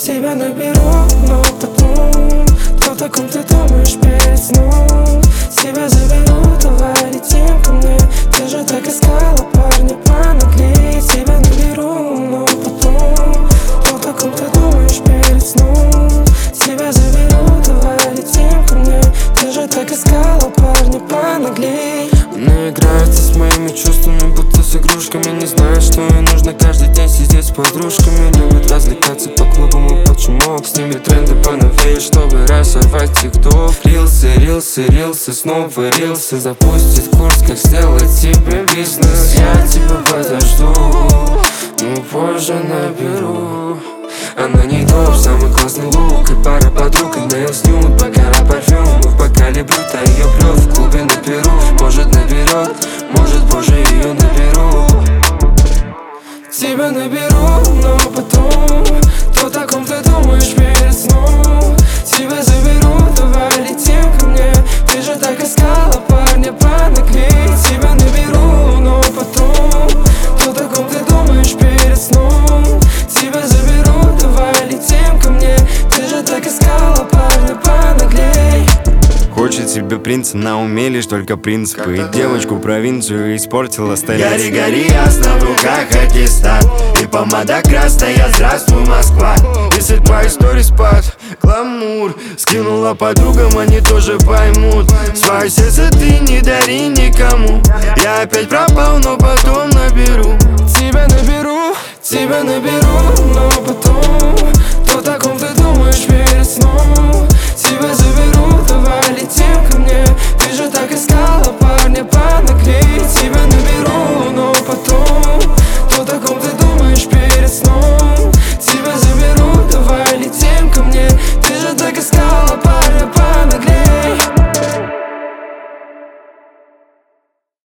Тебя наберу, но потом кто о ком ты думаешь перед сном? Тебя заберу, давай летим ко мне. Ты же так искала парня понаглей. Тебя наберу, но потом кто о ком ты думаешь перед сном? Тебя заберу, давай летим ко мне. Ты же так искала парня понаглей. Она играется с моими чувствами, будто с игрушками. Не знает, что ей нужно каждый день сидеть с подружками. Любит развлекаться по клубам и почему с ними тренды поновее, чтобы разорвать тикток. Рилсы, рилсы, рилсы, снова рилсы. Запустит курс, как сделать себе бизнес. Я тебя подожду, но позже наберу. Она не топ, самый классный лук и пара подруг, и нейлс нюд, бакара парфюм. В бокале блюд, а ее плёт в клубе на Перу. Может наберет, может позже ее наберу. Тебя наберу, но потом кто о ком ты думаешь перед сном? Тебя заберу, давай летим ко мне. Ты же так искала парня понаглей. Тебя наберу, но потом кто о ком ты думаешь перед сном? Тебя заберу, давай летим ко мне. Ты же так искала парня понаглей. Хочет себе принца, на уме лишь только принципы. И девочку провинцию испортила столица. Гори, гори, ясно, в руках аттестат. И помада красная, здравствуй, Москва. Если твои истории спад, гламур скинула подругам, они тоже поймут. Свое сердце ты не дари никому. Я опять пропал, но потом